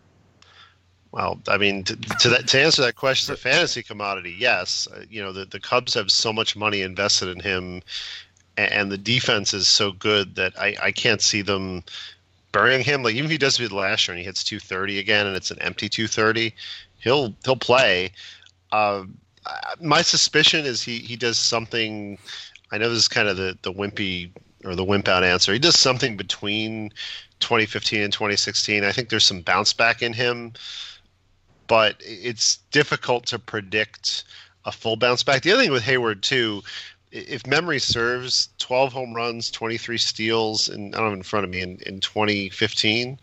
Well, I mean, to, to that to answer that question, the fantasy commodity, yes. Uh, you know, the, the Cubs have so much money invested in him, and, and the defense is so good that I, I can't see them burying him. Like, even if he does it last year and he hits two thirty again and it's an empty two thirty, he'll he'll play. Uh, my suspicion is he, he does something. I know this is kind of the, the wimpy or the wimp out answer. He does something between twenty fifteen and twenty sixteen. I think there's some bounce back in him, but it's difficult to predict a full bounce back. The other thing with Hayward, too, if memory serves, twelve home runs, twenty-three steals, and I don't have it in front of me, in, in twenty fifteen.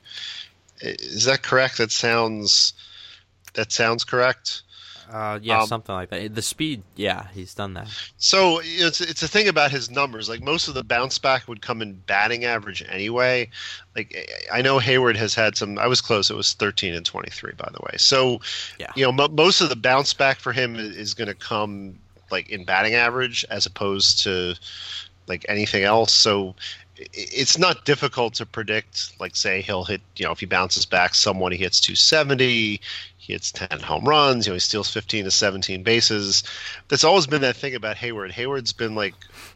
Is that correct? That sounds that sounds correct. Uh, yeah, um, something like that. The speed, yeah, he's done that. So you know, it's it's a thing about his numbers. Like, most of the bounce back would come in batting average anyway. Like, I know Hayward has had some. I was close. It was thirteen and twenty-three, by the way. So, yeah. you know, mo- most of the bounce back for him is, is going to come like in batting average as opposed to like anything else. So it's not difficult to predict. Like, say he'll hit. You know, if he bounces back, someone he hits two seventy. He hits ten home runs. You know, he steals fifteen to seventeen bases. That's always been that thing about Hayward. Hayward's been like,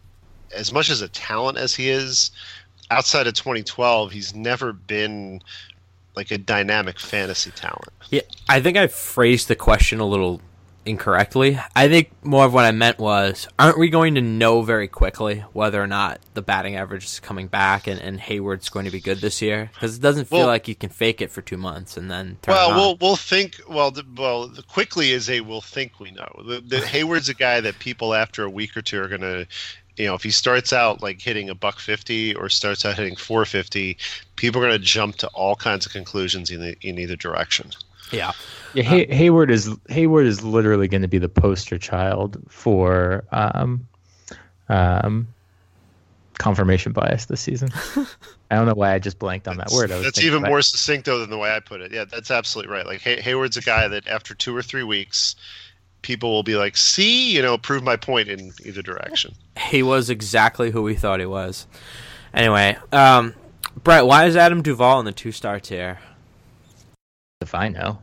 as much as a talent as he is, outside of twenty twelve, he's never been like a dynamic fantasy talent. Yeah, I think I phrased the question a little incorrectly. I think more of what I meant was, aren't we going to know very quickly whether or not the batting average is coming back and, and Hayward's going to be good this year? Because it doesn't feel well, like you can fake it for two months and then turn well, it on. we'll we'll think. Well, the, well, the quickly is a we'll think we know. The, the Hayward's a guy that people after a week or two are going to, you know, if he starts out like hitting a buck fifty or starts out hitting four fifty, people are going to jump to all kinds of conclusions in the, in either direction. Yeah. Yeah, Hay- Hayward is Hayward is literally going to be the poster child for um, um, confirmation bias this season. I don't know why I just blanked on that that's, word. I was that's thinking even about- more succinct though than the way I put it. Yeah, that's absolutely right. Like Hay- Hayward's a guy that after two or three weeks, people will be like, "See, you know, prove my point in either direction." He was exactly who we thought he was. Anyway, um, Brett, why is Adam Duvall in the two-star tier? If I know.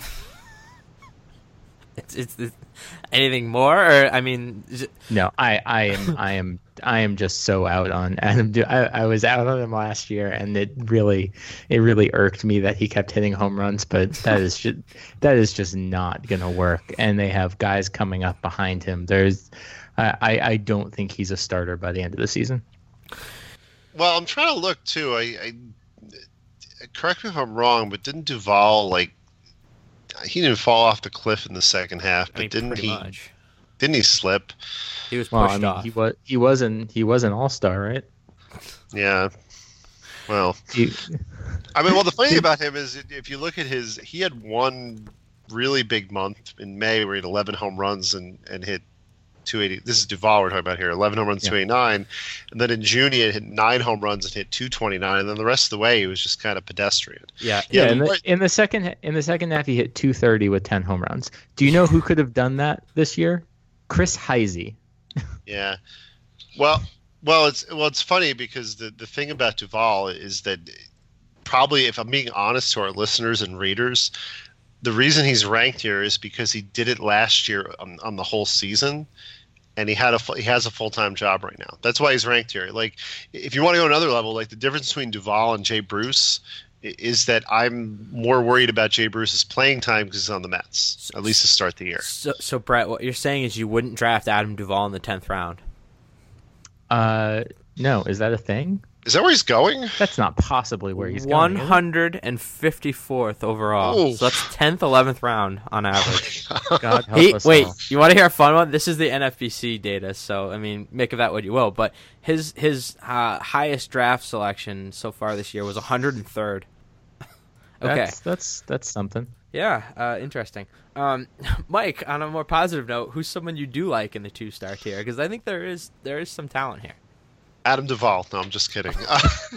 It's, it's, it's anything more, or I mean, is it, No, I, I am I am I am just so out on Adam. Du- I, I was out on him last year, and it really it really irked me that he kept hitting home runs. But that is just that is just not gonna work. And they have guys coming up behind him. There's I, I, I don't think he's a starter by the end of the season. Well, I'm trying to look too. I, I correct me if I'm wrong, but didn't Duvall like? He didn't fall off the cliff in the second half, but I mean, didn't pretty he? much. Didn't he slip? He was pushed Well, I mean, off. he was he wasn't he was an all star, right? Yeah. Well, He, I mean, well, the funny thing about him is if you look at his, he had one really big month in May where he had eleven home runs and, and hit two eighty. This is Duvall we're talking about here, eleven home runs, Yeah. two eighty-nine. And then in June, he had hit nine home runs and hit two twenty-nine. And then the rest of the way, he was just kind of pedestrian. yeah, yeah, Yeah, in the, but- in the second in the second half, he hit two thirty with ten home runs. Do you know who could have done that this year? Chris Heisey. Yeah. Well, well, it's well, it's funny because the, the thing about Duvall is that probably, if I'm being honest to our listeners and readers, the reason he's ranked here is because he did it last year on, on the whole season, and he had a fu- he has a full time job right now. That's why he's ranked here. Like, if you want to go another level, like the difference between Duvall and Jay Bruce is that I'm more worried about Jay Bruce's playing time because he's on the Mets, at least to start the year. So, so Brett, what you're saying is you wouldn't draft Adam Duvall in the tenth round? Uh, no, is that a thing? Is that where he's going? That's not possibly where he's one going. one hundred fifty-fourth overall. Ooh. So that's tenth, eleventh round on average. God help He, us wait, all. you want to hear a fun one? This is the N F B C data, so I mean, make of that what you will. But his his uh, highest draft selection so far this year was one hundred third. Okay, That's, that's that's something. yeah, uh, interesting. Um, Mike, on a more positive note, who's someone you do like in the two star tier? Because I think there is there is some talent here. Adam Duvall. No, I'm just kidding. Uh,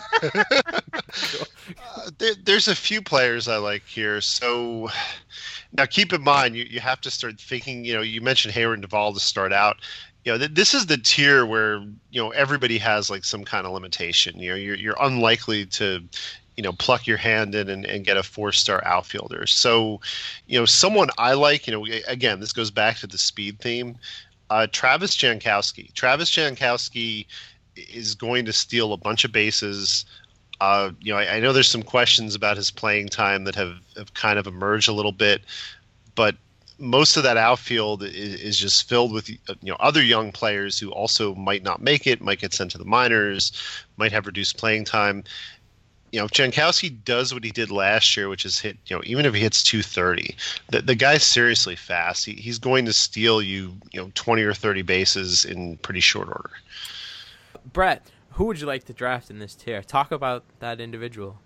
there, there's a few players I like here. So now keep in mind, you, you have to start thinking, you know, you mentioned Hayward and Duvall to start out. You know, th- this is the tier where, you know, everybody has like some kind of limitation. You know, you're, you're unlikely to, you know, pluck your hand in and, and get a four-star outfielder. So, you know, someone I like, you know, again, this goes back to the speed theme. Uh, Travis Jankowski. Travis Jankowski is going to steal a bunch of bases. Uh, you know, I, I know there's some questions about his playing time that have, have kind of emerged a little bit, but most of that outfield is, is just filled with, you know, other young players who also might not make it, might get sent to the minors, might have reduced playing time. You know, if Jankowski does what he did last year, which is hit, you know, even if he hits two thirty, the, the guy's seriously fast. He, he's going to steal you, you know, twenty or thirty bases in pretty short order. Brett, who would you like to draft in this tier? Talk about that individual.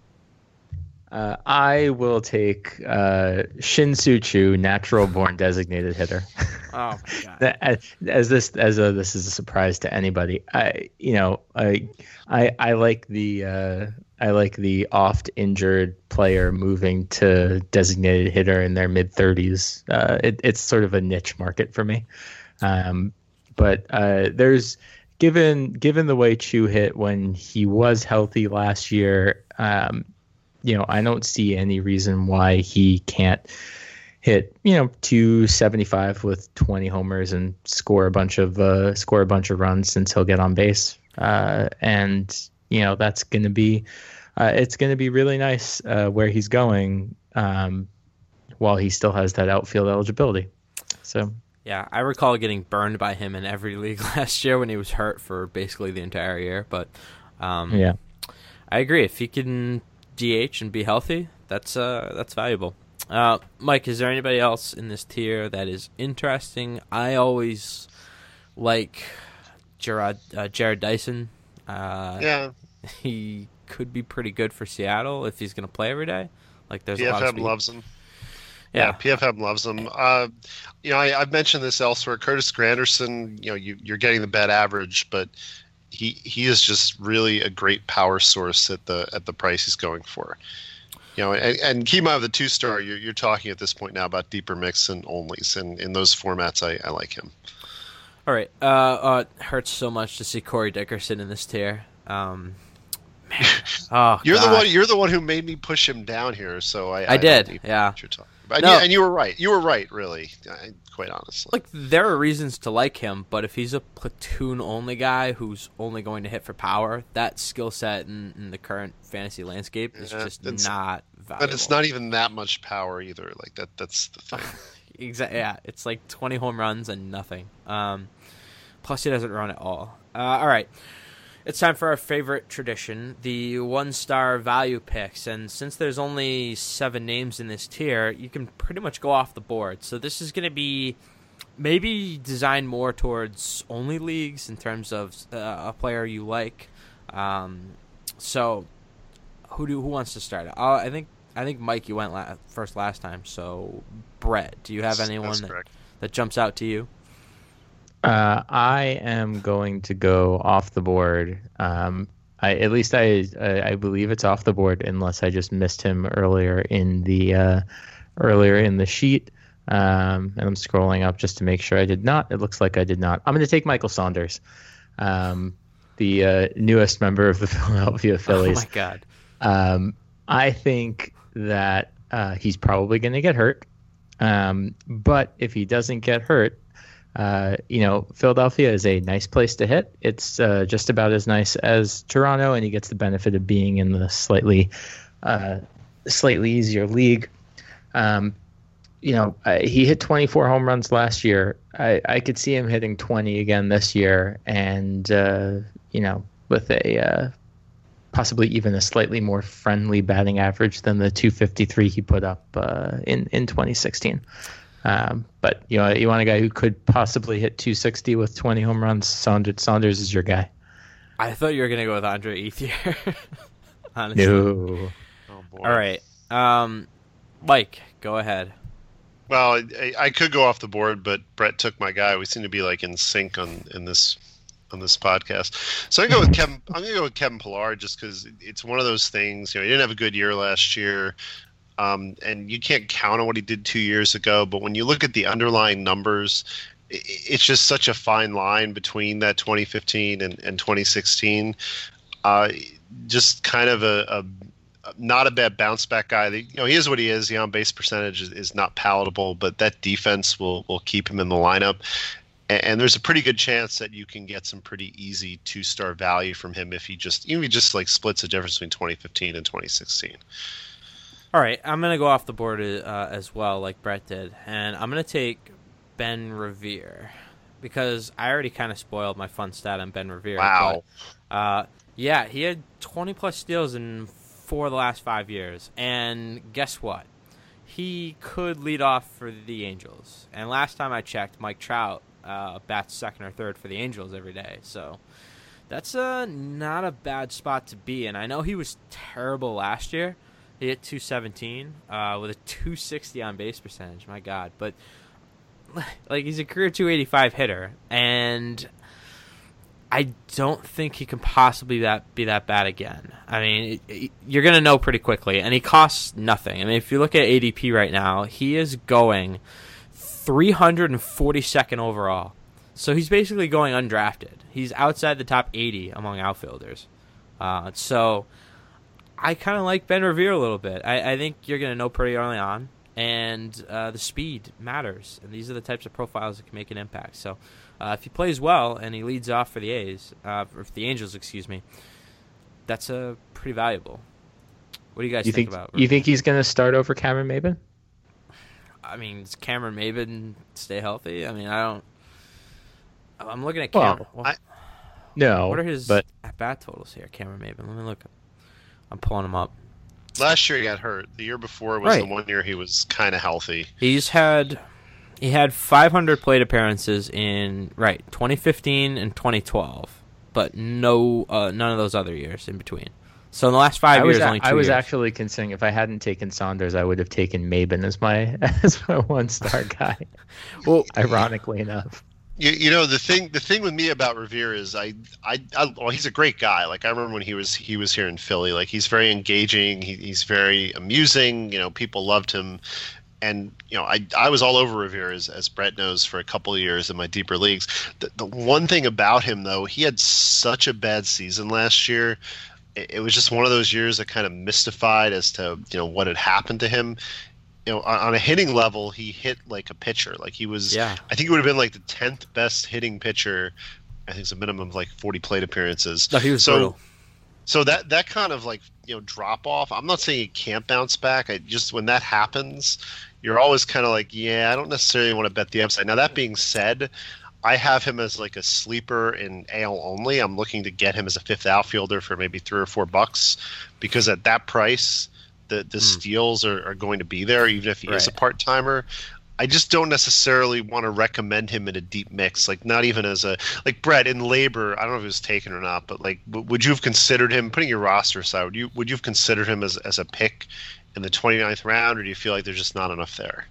Uh, I will take uh, Shin Soo Choo, natural born designated hitter. Oh my god! as, as this as a, this is a surprise to anybody. I you know I I I like the uh, I like the oft injured player moving to designated hitter in their mid thirties. Uh, it, it's sort of a niche market for me. Um, but uh, there's given given the way Chu hit when he was healthy last year. Um, you know, I don't see any reason why he can't hit, you know, two seventy-five with twenty homers and score a bunch of uh, score a bunch of runs since he'll get on base. Uh, and you know, that's going to be uh, it's going to be really nice uh, where he's going um, while he still has that outfield eligibility. So. Yeah, I recall getting burned by him in every league last year when he was hurt for basically the entire year. But um, yeah, I agree. If he can D H and be healthy, that's uh, that's valuable. Uh, Mike, is there anybody else in this tier that is interesting? I always like Gerard, uh, Jared Dyson. Uh, Yeah. He could be pretty good for Seattle if he's going to play every day. Like, there's P a F lot of M speed. loves him. Yeah. Yeah, P F M loves him. Uh, you know, I, I've mentioned this elsewhere. Curtis Granderson, you know, you, you're getting the bet average, but he he is just really a great power source at the at the price he's going for. You know, and, and keep in mind the two star. You're you're talking at this point now about deeper mix and onlys, and in those formats, I, I like him. All right. Uh, uh, it hurts so much to see Corey Dickerson in this tier. Um, man. Oh, You're God. the one. You're the one who made me push him down here. So I I did, don't even yeah. know what you're talking about. No. And, you, and you were right. You were right, really. I, quite honestly. Like, there are reasons to like him, but if he's a platoon-only guy who's only going to hit for power, that skill set in, in the current fantasy landscape is Yeah, just it's- not valuable. But it's not even that much power either. Like that. That's the thing. Exactly. Yeah, it's like twenty home runs and nothing. Um, plus, he doesn't run at all. Uh, all right. It's time for our favorite tradition, the one-star value picks. And since there's only seven names in this tier, you can pretty much go off the board. So this is going to be maybe designed more towards only leagues in terms of uh, a player you like. Um, so who do who wants to start? Uh, I think I think Mike, you went la- first last time. So Brett, do you have That's- anyone that's that, correct. that jumps out to you? Uh, I am going to go off the board. Um, I, at least I, I I believe it's off the board unless I just missed him earlier in the uh, earlier in the sheet. Um, and I'm scrolling up just to make sure I did not. It looks like I did not. I'm going to take Michael Saunders, um, the uh, newest member of the Philadelphia Phillies. Oh my God! Um, I think that uh, he's probably going to get hurt. Um, but if he doesn't get hurt, uh, you know, Philadelphia is a nice place to hit. It's uh, just about as nice as Toronto, and he gets the benefit of being in the slightly uh, slightly easier league. Um, you know, uh, he hit twenty-four home runs last year. I, I could see him hitting twenty again this year, and uh, you know, with a uh, possibly even a slightly more friendly batting average than the two fifty-three he put up uh, in in twenty sixteen. Um, but you know, you want a guy who could possibly hit two sixty with twenty home runs. Saunders, Saunders is your guy. I thought you were gonna go with Andre Ethier. Honestly. No. Oh boy. All right, um, Mike, go ahead. Well, I, I could go off the board, but Brett took my guy. We seem to be like in sync on in this on this podcast. So I go with Kevin. I'm gonna go with Kevin Pillar just because it's one of those things. You know, he didn't have a good year last year. Um, and you can't count on what he did two years ago, but when you look at the underlying numbers, it, it's just such a fine line between that twenty fifteen and, and twenty sixteen. Uh, just kind of a, a not a bad bounce back guy. You know, he is what he is. The on base percentage is, is not palatable, but that defense will will keep him in the lineup. And, and there's a pretty good chance that you can get some pretty easy two star value from him if he just even if he just like splits the difference between twenty fifteen and twenty sixteen. All right, I'm going to go off the board uh, as well, like Brett did, and I'm going to take Ben Revere because I already kind of spoiled my fun stat on Ben Revere. Wow. But, uh, yeah, he had twenty-plus steals in four of the last five years, and guess what? He could lead off for the Angels, and last time I checked, Mike Trout uh, bats second or third for the Angels every day, so that's uh, not a bad spot to be in. I know he was terrible last year. He hit two seventeen uh, with a two sixty on base percentage. My God, but like he's a career two eighty-five hitter, and I don't think he can possibly that be that bad again. I mean, it, it, you're gonna know pretty quickly, and he costs nothing. I mean, if you look at A D P right now, he is going three hundred forty-second overall, so he's basically going undrafted. He's outside the top eighty among outfielders. Uh, so. I kind of like Ben Revere a little bit. I, I think you're going to know pretty early on, and uh, the speed matters, and these are the types of profiles that can make an impact. So uh, if he plays well and he leads off for the A's, uh, for the Angels, excuse me, that's uh, pretty valuable. What do you guys You think, think about? You think he's going to start over Cameron Maybin? I mean, does Cameron Maybin stay healthy? I mean, I don't. I'm looking at Well, Cameron. Well, I- No. what are his but at-bat totals here, Cameron Maybin? Let me look. I'm pulling him up. Last year he got hurt. The year before was Right. the one year he was kind of healthy. He's had he had five hundred plate appearances in right twenty fifteen and twenty twelve, but no uh, none of those other years in between. So in the last five I was years, a- only two I was years. actually considering if I hadn't taken Saunders, I would have taken Maybin as my as my one star guy. Well, Ironically enough. You, you know the thing. The thing with me about Revere is I, I, I, well, he's a great guy. Like I remember when he was he was here in Philly. Like he's very engaging. He, he's very amusing. You know, people loved him, and you know, I, I was all over Revere as, as Brett knows for a couple of years in my deeper leagues. The, the one thing about him though, he had such a bad season last year. It, it was just one of those years that kind of mystified as to you know what had happened to him. You know, on, on a hitting level, he hit like a pitcher. Like he was, Yeah. I think he would have been like the tenth best hitting pitcher. I think it's a minimum of like forty plate appearances. no, he was so, brutal. so that that kind of like you know drop off. I'm not saying he can't bounce back. I just when that happens, you're always kind of like, yeah, I don't necessarily want to bet the upside. Now that being said, I have him as like a sleeper in A L only. I'm looking to get him as a fifth outfielder for maybe three or four bucks because at that price. The, the mm. steals are, are going to be there, even if he right. is a part-timer. I just don't necessarily want to recommend him in a deep mix, like not even as a – like Brett, in labor, I don't know if it was taken or not, but like would you have considered him – putting your roster aside, would you, would you have considered him as, as a pick in the twenty-ninth round, or do you feel like there's just not enough there?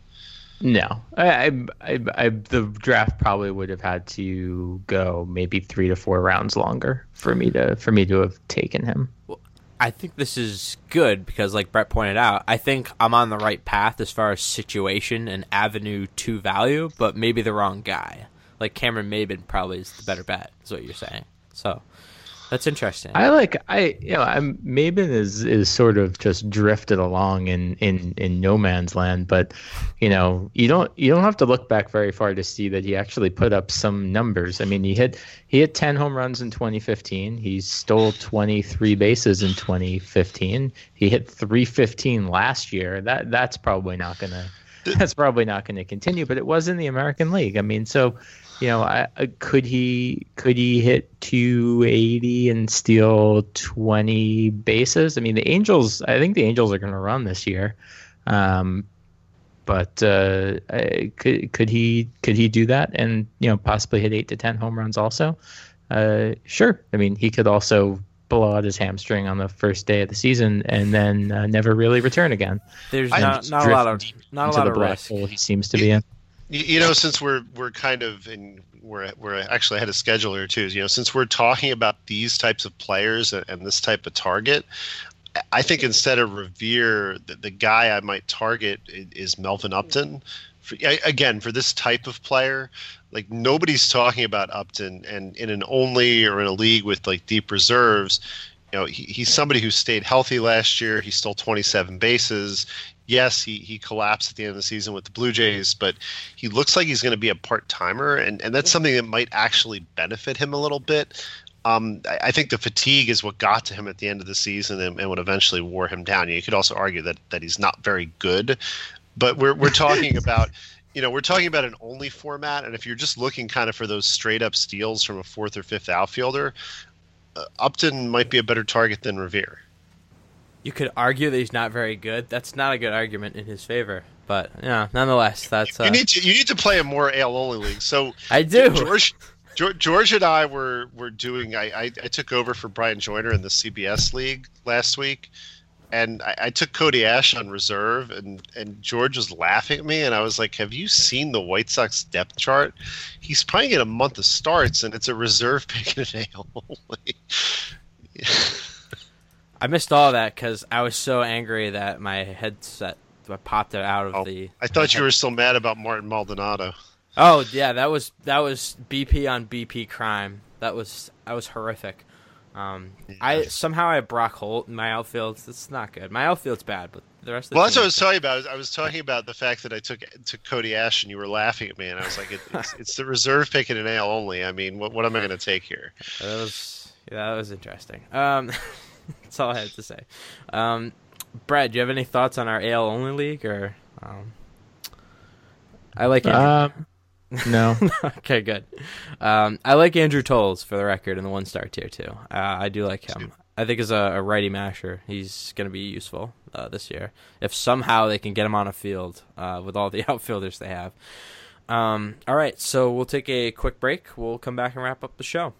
No. I, I, I, I the draft probably would have had to go maybe three to four rounds longer for me to for me to have taken him. Well, I think this is good because, like Brett pointed out, I think I'm on the right path as far as situation and avenue to value, but maybe the wrong guy. Like Cameron Maybin probably is the better bet, is what you're saying. So, That's interesting. I like I you know I'm Maben is is sort of just drifted along in, in, in no man's land, but you know you don't you don't have to look back very far to see that he actually put up some numbers. I mean he hit he hit ten home runs in twenty fifteen. He stole twenty-three bases in twenty fifteen. He hit three fifteen last year. That that's probably not gonna that's probably not gonna continue. But it was in the American League. I mean so. You know, I, I, could he could he hit two eighty and steal twenty bases? I mean, the Angels. I think the Angels are going to run this year, um, but uh, I, could could he could he do that and you know possibly hit eight to ten home runs also? Uh, sure. I mean, he could also blow out his hamstring on the first day of the season and then uh, never really return again. There's not, not a lot of not a lot of risk. Hole he seems to be in. You know, since we're we're kind of in we're we're actually ahead of schedule here too. You know, since we're talking about these types of players and, and this type of target, I think instead of Revere, the, the guy I might target is Melvin Upton. For, again, for this type of player, like nobody's talking about Upton, and in an only or in a league with like deep reserves, you know, he, he's somebody who stayed healthy last year. He stole twenty-seven bases. Yes, he, he collapsed at the end of the season with the Blue Jays, but he looks like he's going to be a part-timer, and, and that's something that might actually benefit him a little bit. Um, I, I think the fatigue is what got to him at the end of the season and, and what eventually wore him down. You could also argue that, that he's not very good, but we're we're talking about you know we're talking about an only format, and if you're just looking kind of for those straight-up steals from a fourth or fifth outfielder, uh, Upton might be a better target than Revere. You could argue that he's not very good. That's not a good argument in his favor, but yeah, nonetheless, that's uh, you need to you need to play a more A L only league. So I do. George, George, George and I were were doing. I, I, I took over for Brian Joyner in the C B S league last week, and I, I took Cody Ash on reserve, and and George was laughing at me, and I was like, "Have you seen the White Sox depth chart? He's playing in a month of starts, and it's a reserve pick in an A L only." Yeah. I missed all of that because I was so angry that my headset I popped it out of oh, the. I thought you were still mad about Martin Maldonado. Oh yeah, that was that was B P on B P crime. That was that was horrific. Um, yeah. I somehow I have Brock Holt in my outfield. It's not good. My outfield's bad, but the rest of the well, that's what I was talking about. I was talking about the fact that I took took Cody Ash and you were laughing at me, and I was like, it, it's, it's the reserve pick in an A L only. I mean, what what am I going to take here? That was yeah, that was interesting. Um. That's all I had to say. Um, Brad, do you have any thoughts on our A L only league, or um, I like Andrew. Um, no. Okay, good. Um, I like Andrew Tolles for the record in the one star tier too. Uh, I do like him. I think as a, a righty masher, he's going to be useful uh, this year if somehow they can get him on a field uh, with all the outfielders they have. Um, all right, so we'll take a quick break. We'll come back and wrap up the show.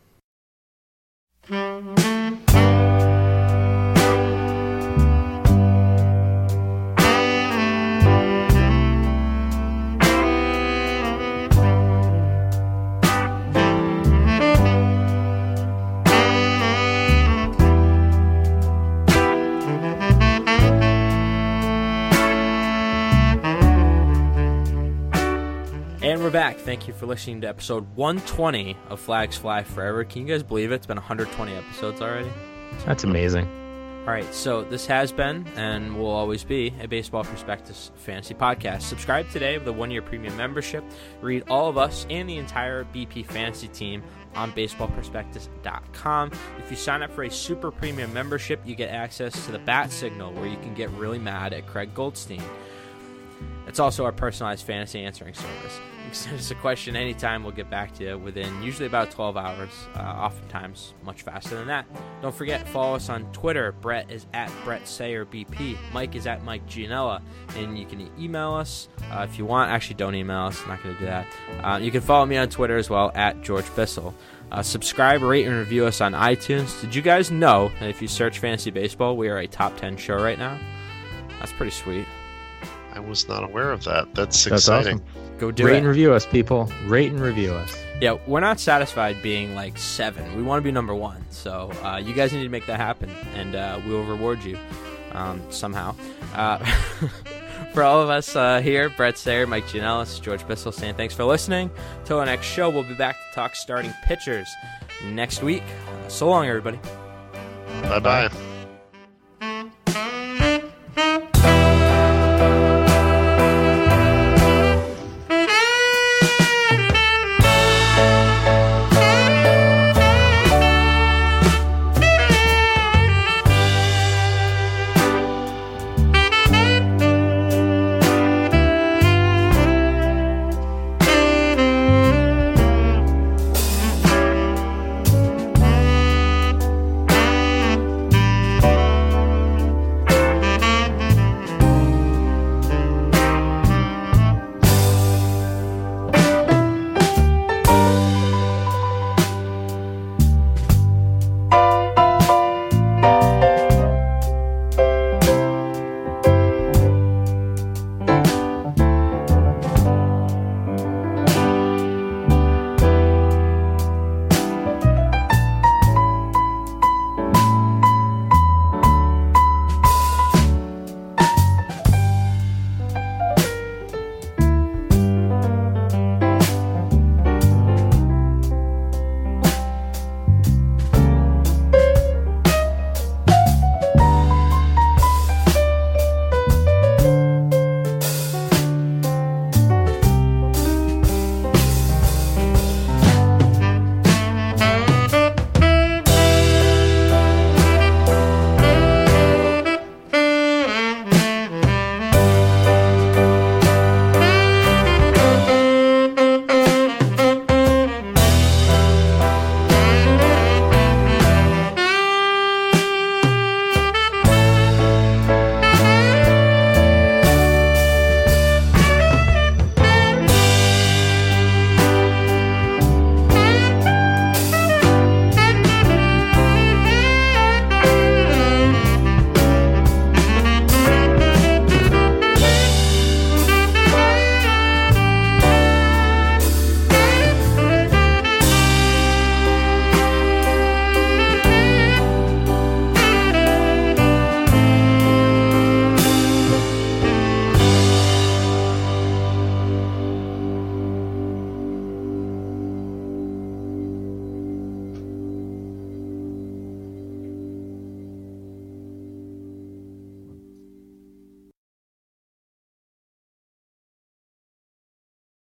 And we're back. Thank you for listening to episode one twenty of Flags Fly Forever. Can you guys believe it? It's been one hundred twenty episodes already. That's amazing. All right, so this has been and will always be a Baseball Prospectus fantasy podcast. Subscribe today with a one-year premium membership. Read all of us and the entire B P fantasy team on baseball prospectus dot com. If you sign up for a super premium membership, you get access to the Bat Signal, where you can get really mad at Craig Goldstein. It's also our personalized fantasy answering service. You can send us a question anytime. We'll get back to you within usually about twelve hours, uh, oftentimes much faster than that. Don't forget, follow us on Twitter. Brett is at Brett Sayer B P. Mike is at Mike Gianella. And you can email us uh, if you want. Actually, don't email us. I'm not going to do that. Uh, you can follow me on Twitter as well, at George Bissell. Uh, subscribe, rate, and review us on iTunes. Did you guys know that if you search Fantasy Baseball, we are a top ten show right now? That's pretty sweet. I was not aware of that. That's, That's exciting. Awesome. Go do Rate it. and review us, people. Rate and review us. Yeah, we're not satisfied being like seven. We want to be number one. So uh, you guys need to make that happen, and uh, we will reward you um, somehow. Uh, for all of us uh, here, Brett Sayer, Mike Gianellis, George Bissell saying thanks for listening. Till our next show, we'll be back to talk starting pitchers. next week. Uh, so long, everybody. Bye bye.